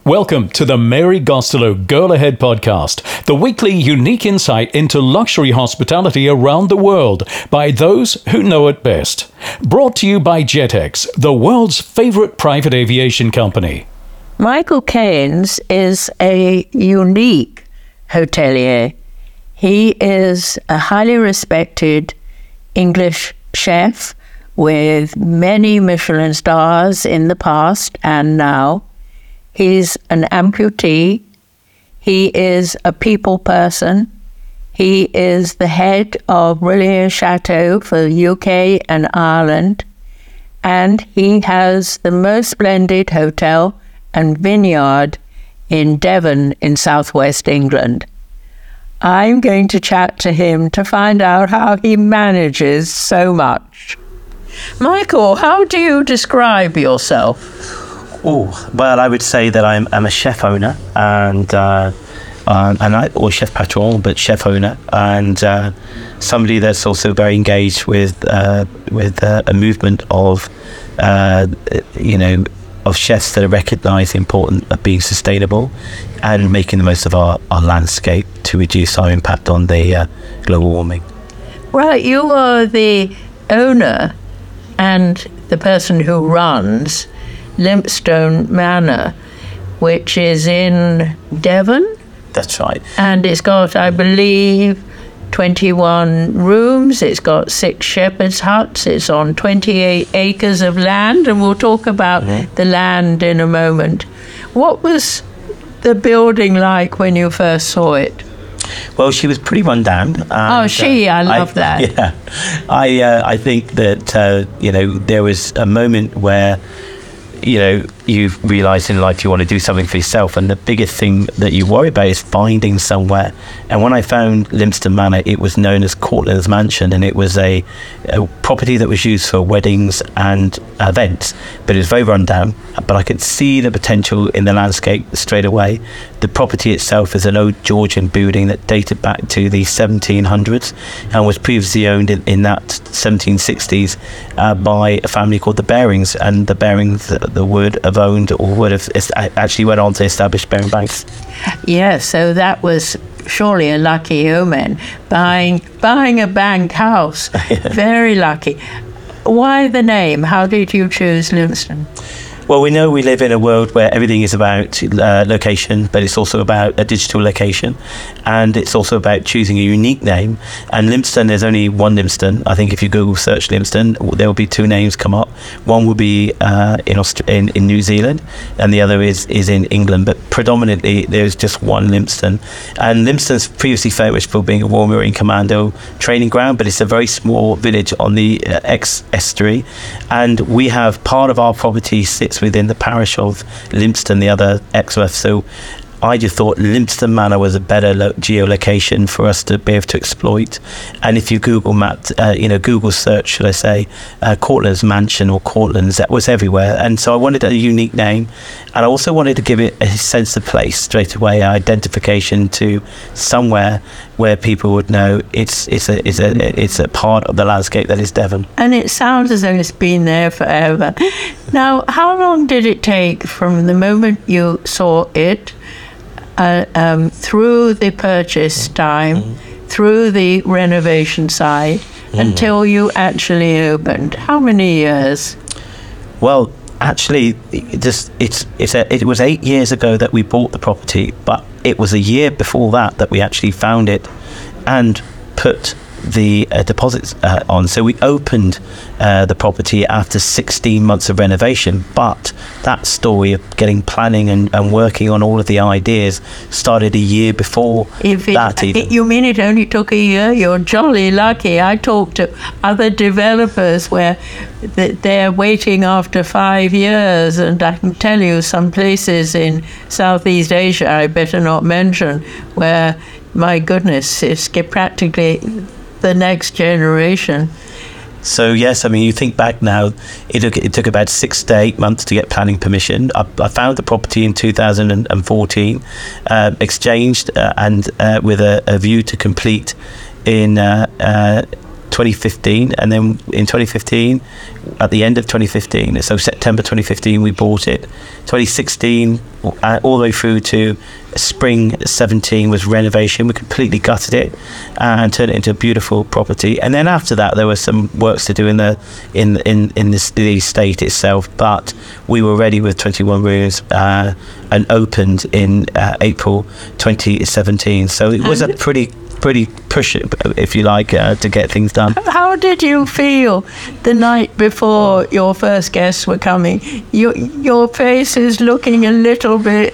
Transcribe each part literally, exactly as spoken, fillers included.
Welcome to the Mary Gostelow Girl Ahead podcast, the weekly unique insight into luxury hospitality around the world by those who know it best. Brought to you by JetX, the world's favorite private aviation company. Michael Caines is a unique hotelier. He is a highly respected English chef with many Michelin stars in the past and now. He's an amputee. He is a people person. He is the head of Brilliant Chateau for the U K and Ireland. And he has the most splendid hotel and vineyard in Devon in southwest England. I'm going to chat to him to find out how he manages so much. Michael, how do you describe yourself? Oh, well, I would say that I'm, I'm a chef owner and uh, um, and I, or chef patron, but chef owner, and uh, somebody that's also very engaged with uh, with uh, a movement of uh, you know of chefs that recognise the importance of being sustainable and making the most of our, our landscape to reduce our impact on the uh, global warming. Right, you are the owner and the person who runs Lympstone Manor, which is in Devon. That's right. And it's got, I believe, twenty-one rooms. It's got six shepherd's huts. It's on twenty-eight acres of land, and we'll talk about mm-hmm. the land in a moment. What was the building like when you first saw it? Well, she was pretty run down. And, oh, she! Uh, I love I, that. Yeah, I uh, I think that uh, you know there was a moment where you know you realise in life you want to do something for yourself, and the biggest thing that you worry about is finding somewhere. And when I found Lympstone Manor, it was known as Cortland's Mansion, and it was a, a property that was used for weddings and events, but it was very run down. But I could see the potential in the landscape straight away. The property itself is an old Georgian building that dated back to the seventeen hundreds and was previously owned in, in that seventeen sixties uh, by a family called the Barings, and the Barings the, the would have owned or would have actually went on to establish Baring Banks. Yeah, so that was surely a lucky omen, buying buying a bank house. Yeah. Very lucky. Why the name? How did you choose Lympstone? Well, we know we live in a world where everything is about uh, location, but it's also about a digital location, and it's also about choosing a unique name. And Lympstone, there's only one Lympstone. I think if you Google search Lympstone, there will be two names come up. One will be uh, in, Aust- in in New Zealand, and the other is, is in England. But predominantly, there's just one Lympstone. And Lympstone's previously famous for being a Royal Marine Commando training ground, but it's a very small village on the uh, ex-estuary. And we have part of our property sits within the parish of Lympstone, the other Exmouth. So I just thought Lympstone Manor was a better lo- geolocation for us to be able to exploit. And if you Google map, uh, you know, Google search, should I say, uh, Cortland's Mansion or Cortland's, that was everywhere. And so I wanted a unique name, and I also wanted to give it a sense of place straight away, identification to somewhere where people would know it's it's a it's a it's a part of the landscape that is Devon. And it sounds as though it's been there forever. Now, how long did it take from the moment you saw it Uh, um, through the purchase time, mm. through the renovation side, mm. until you actually opened? How many years? Well, actually, it just it's it's a, it was eight years ago that we bought the property, but it was a year before that that we actually found it and put the uh, deposits uh, on. So we opened uh, the property after sixteen months of renovation, but that story of getting planning and, and working on all of the ideas started a year before if it, that even. You mean it only took a year? You're jolly lucky. I talked to other developers where they're waiting after five years, and I can tell you some places in Southeast Asia, I better not mention, where, my goodness, it's practically the next generation. So yes, I mean, you think back now, it took, it took about six to eight months to get planning permission. I, I found the property in two thousand fourteen, uh, exchanged uh, and uh, with a, a view to complete in uh, uh, twenty fifteen, and then in twenty fifteen, at the end of twenty fifteen, so September twenty fifteen, we bought it. twenty sixteen, uh, all the way through to spring seventeen was renovation. We completely gutted it uh, and turned it into a beautiful property. And then after that, there were some works to do in the in in in this, the estate itself. But we were ready with twenty-one rooms uh, and opened in uh, April twenty seventeen. So it was a pretty pretty push, if you like, uh, to get things done. How did you feel the night before your first guests were coming? Your your face is looking a little bit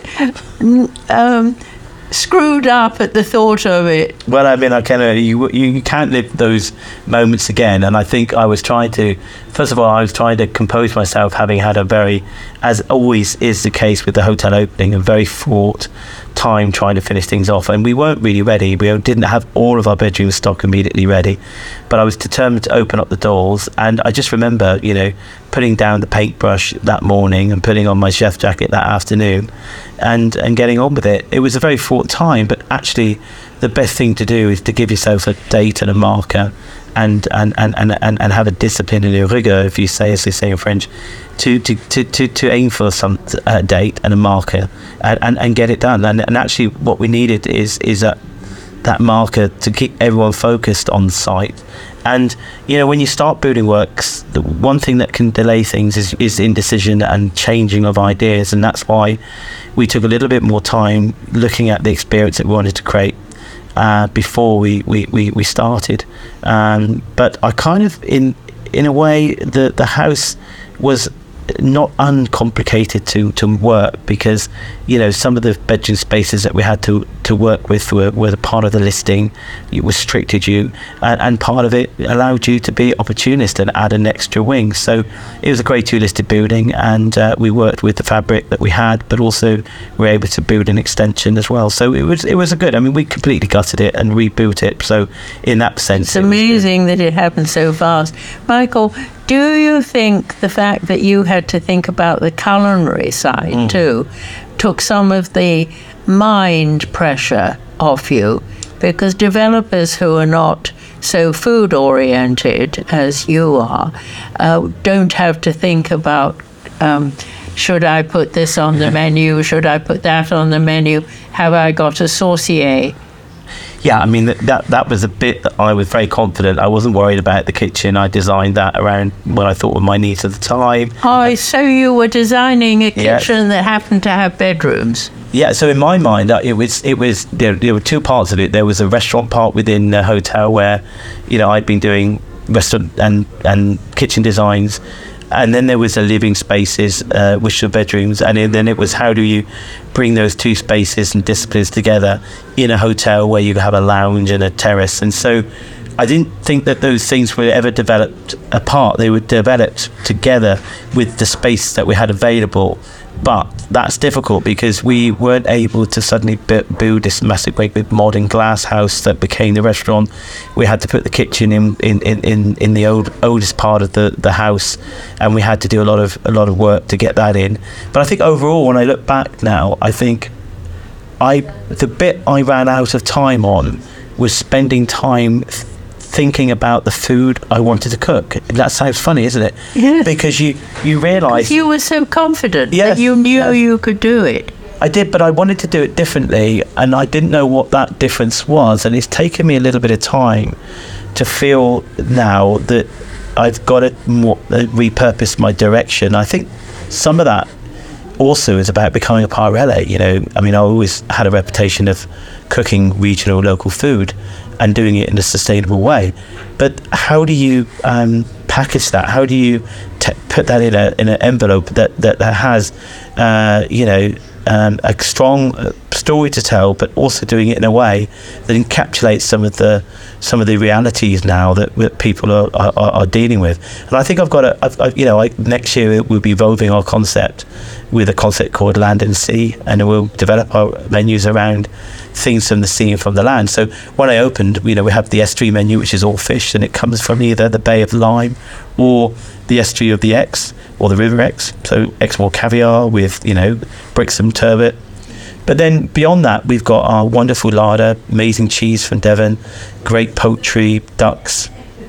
um, screwed up at the thought of it. Well, I mean, I can, uh, you you can't live those moments again. And I think I was trying to, first of all, I was trying to compose myself, having had a very, as always is the case with the hotel opening, a very fraught time trying to finish things off, and we weren't really ready. We didn't have all of our bedroom stock immediately ready, but I was determined to open up the doors. And I just remember, you know, putting down the paintbrush that morning and putting on my chef jacket that afternoon and and getting on with it. It was a very fraught time, but actually the best thing to do is to give yourself a date and a marker, and and and and, and, and have a discipline and a rigor, if you say, as they say in French, to to, to, to, to aim for some uh, date and a marker and, and, and get it done. And, and actually what we needed is is that that marker to keep everyone focused on the site. And you know, when you start building works, the one thing that can delay things is, is indecision and changing of ideas. And that's why we took a little bit more time looking at the experience that we wanted to create uh, before we, we, we, we started. Um, but I kind of, in in a way, the, the house was not uncomplicated to to work, because you know, some of the bedroom spaces that we had to to work with were, were part of the listing. It restricted you, and, and part of it allowed you to be opportunist and add an extra wing. So it was a grade two listed building, and uh, we worked with the fabric that we had, but also we were able to build an extension as well. So it was it was a good, I mean, we completely gutted it and rebuilt it. So in that sense, it's amazing that it happened so fast. Michael, do you think the fact that you had to think about the culinary side mm. too took some of the mind pressure off you? Because developers who are not so food oriented as you are uh, don't have to think about um, should I put this on the menu, should I put that on the menu, have I got a saucier? Yeah, I mean, that that was a bit that I was very confident. I wasn't worried about the kitchen. I designed that around what I thought were my needs at the time. Oh, so you were designing a kitchen yes. that happened to have bedrooms? Yeah, so in my mind, it was, it was there, there were two parts of it. There was a restaurant part within the hotel where, you know, I'd been doing restaurant and, and kitchen designs. And then there was the living spaces, uh, which were bedrooms. And then it was, how do you bring those two spaces and disciplines together in a hotel where you have a lounge and a terrace? And so I didn't think that those things were ever developed apart. They were developed together with the space that we had available. But that's difficult because we weren't able to suddenly b- build this massive great big modern glass house that became the restaurant. We had to put the kitchen in in, in, in, in the old oldest part of the, the house, and we had to do a lot of a lot of work to get that in. But I think overall, when I look back now, I think I the bit I ran out of time on was spending time th- thinking about the food I wanted to cook. That sounds funny, isn't it? Yeah. Because you, you realise... You were so confident yes, that you knew yes. you could do it. I did, but I wanted to do it differently, and I didn't know what that difference was. And it's taken me a little bit of time to feel now that I've got to more, uh, repurpose my direction. I think some of that also is about becoming a parele. You know, I mean, I always had a reputation of cooking regional, local food and doing it in a sustainable way. But how do you um, package that? How do you t- put that in a in an envelope that that, that has, uh, you know, um, a strong story to tell, but also doing it in a way that encapsulates some of the some of the realities now that, that people are, are are dealing with. And I think I've got a, I've, I've, you know, I, next year we'll be evolving our concept with a concept called Land and Sea, and we'll develop our menus around things from the sea and from the land. So when I opened, you know, we have the estuary menu, which is all fish, and it comes from either the Bay of Lyme or the estuary of the Exe or the River Exe. So Exmoor caviar with, you know, Brixham turbot. But then beyond that, we've got our wonderful larder, amazing cheese from Devon, great poultry, ducks,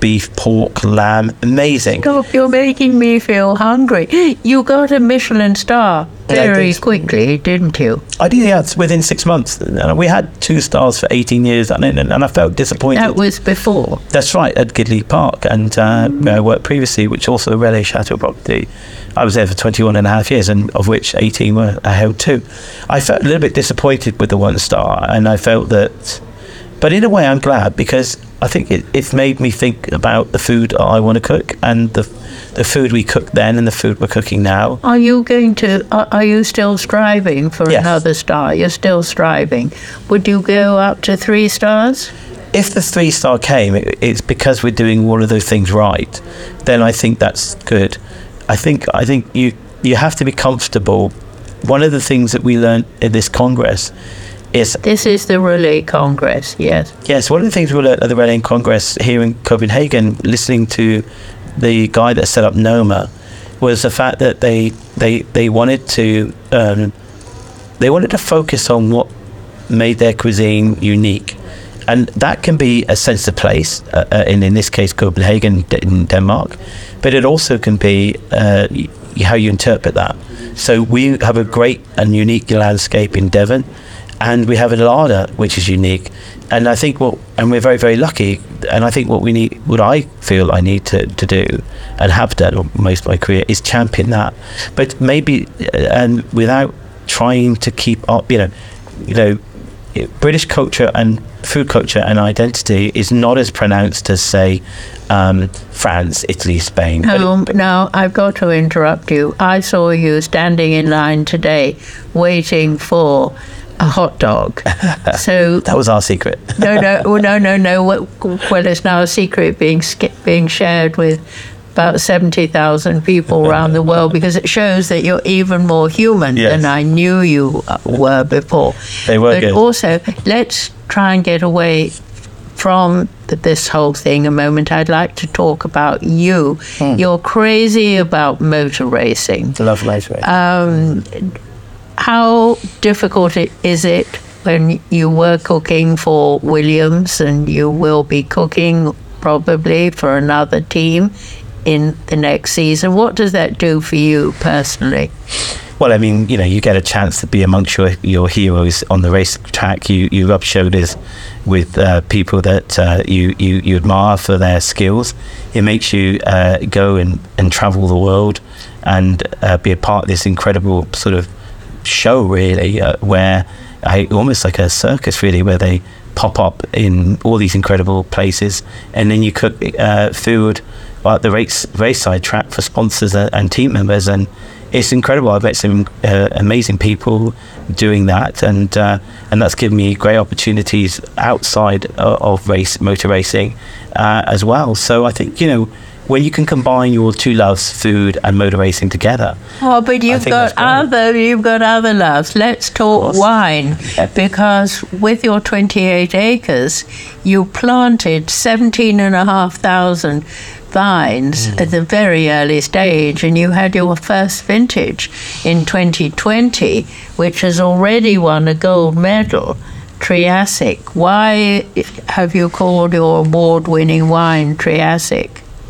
beef, pork, lamb, amazing. Stop, you're making me feel hungry. You got a Michelin star very quickly, didn't you? I did, yeah, it's within six months. We had two stars for eighteen years, and, and I felt disappointed. That was before. That's right, at Gidley Park, and uh, where I worked previously, which also a Relais Chateau property. I was there for twenty-one and a half years, and of which eighteen were I held two. I felt a little bit disappointed with the one star, and I felt that, but in a way I'm glad, because I think it, it's made me think about the food I want to cook, and the the food we cooked then and the food we're cooking now. Are you going to, are, are you still striving for Yes. another star? You're still striving. Would you go up to three stars? If the three star came, it, it's because we're doing all of those things right. Then I think that's good. I think I think you you have to be comfortable. One of the things that we learned in this Congress is This is the Relais Congress, yes. yes, one of the things we learned at the Relais Congress here in Copenhagen, listening to the guy that set up Noma, was the fact that they they they wanted to um, they wanted to focus on what made their cuisine unique. And that can be a sense of place, uh, uh, in, in this case, Copenhagen in Denmark, but it also can be uh, y- how you interpret that. So we have a great and unique landscape in Devon, and we have a larder which is unique. And I think what, and we're very, very lucky. And I think what we need, what I feel I need to, to do, and have done most of my career, is champion that. But maybe, uh, and without trying to keep up, you know, you know. British culture and food culture and identity is not as pronounced as, say, um, France, Italy, Spain. No, now I've got to interrupt you. I saw you standing in line today waiting for a hot dog. So That was our secret. no, no, well, no, no, no. Well, well, it's now a secret being sk- being shared with about seventy thousand people around the world, because it shows that you're even more human Yes. than I knew you were before. They were But good. also, let's try and get away from th- this whole thing a moment. I'd like to talk about you. Hmm. You're crazy about motor racing. Love later. Um, how difficult it, is it when you were cooking for Williams, and you will be cooking probably for another team in the next season? What does that do for you personally? Well, I mean, you know, you get a chance to be amongst your, your heroes on the race track. You you rub shoulders with uh, people that uh, you, you, you admire for their skills. It makes you uh, go and, and travel the world and uh, be a part of this incredible sort of show, really, uh, where I almost like a circus, really, where they pop up in all these incredible places, and then you cook uh, food at the race race side track for sponsors and, and team members, and it's incredible. I've met some uh, amazing people doing that, and uh, and that's given me great opportunities outside of, of race motor racing uh, as well. So I think, you know, when you can combine your two loves, food and motor racing, together. Oh, but you've think got that's great. other you've got other loves. Let's talk wine, because with your twenty-eight acres, you planted seventeen and a half thousand vines Mm. at the very early stage, and you had your first vintage in twenty twenty, which has already won a gold medal. Triassic. Why have you called your award-winning wine Triassic?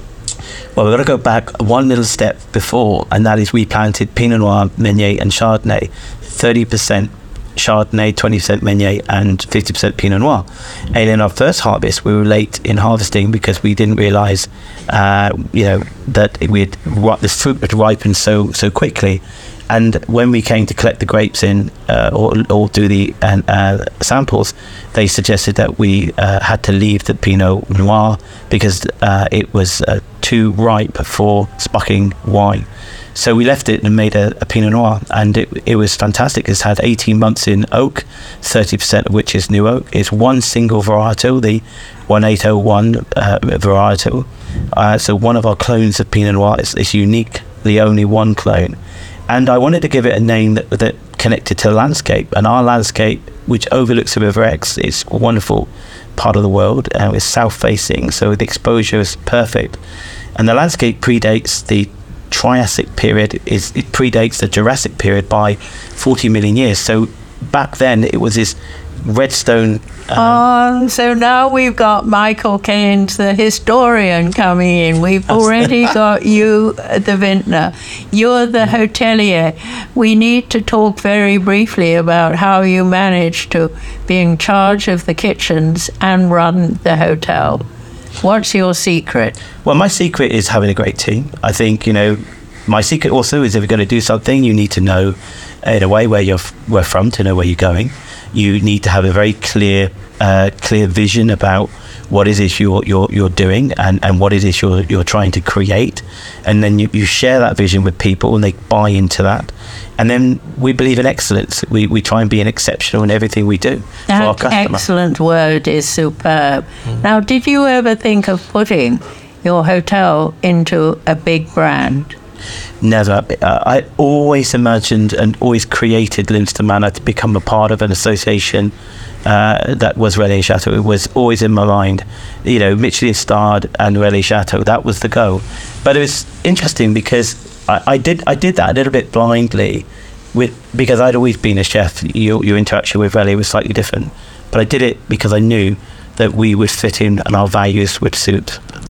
Well, we're going to go back one little step before, and that is we planted Pinot Noir, Meunier and Chardonnay, thirty percent Chardonnay, twenty percent Meunier and fifty percent Pinot Noir. And in our first harvest, we were late in harvesting because we didn't realise, uh, you know, that we'd this fruit had ripened so so quickly. And when we came to collect the grapes in uh, or, or do the uh, uh, samples, they suggested that we uh, had to leave the Pinot Noir because uh, it was uh, too ripe for spucking wine. So we left it and made a, a Pinot Noir, and it, it was fantastic. It's had eighteen months in oak, thirty percent of which is new oak. It's one single varietal, the eighteen oh one uh, varietal. Uh, so one of our clones of Pinot Noir is, is unique, the only one clone. And I wanted to give it a name that, that connected to the landscape. And our landscape, which overlooks the River Exe, is a wonderful part of the world. Uh, it's south-facing, so the exposure is perfect. And the landscape predates the Triassic period. Is It predates the Jurassic period by forty million years. So back then, it was this Redstone. Um, Oh, so now we've got Michael Keynes, the historian, coming in. We've already got you, uh, the vintner. You're the hotelier. We need to talk very briefly about how you managed to be in charge of the kitchens and run the hotel. What's your secret? Well, my secret is having a great team. I think, you know, my secret also is if you're going to do something, you need to know in a way where you're where from to know where you're going. You need to have a very clear uh, clear vision about what it is you're you're, you're doing and, and what it is you're you're trying to create, and then you, you share that vision with people and they buy into that. And then we believe in excellence. We we try and be an exceptional in everything we do for our That customer. excellent word is superb. Now, did you ever think of putting your hotel into a big brand? Never. Uh, I always imagined and always created Lympstone Manor to become a part of an association uh, that was Relais Chateau. It was always in my mind. You know, Michelin starred and Relais Chateau. That was the goal. But it was interesting because I, I did I did that a little bit blindly, with because I'd always been a chef. Your your interaction with Relais was slightly different, but I did it because I knew that we would fit in and our values would suit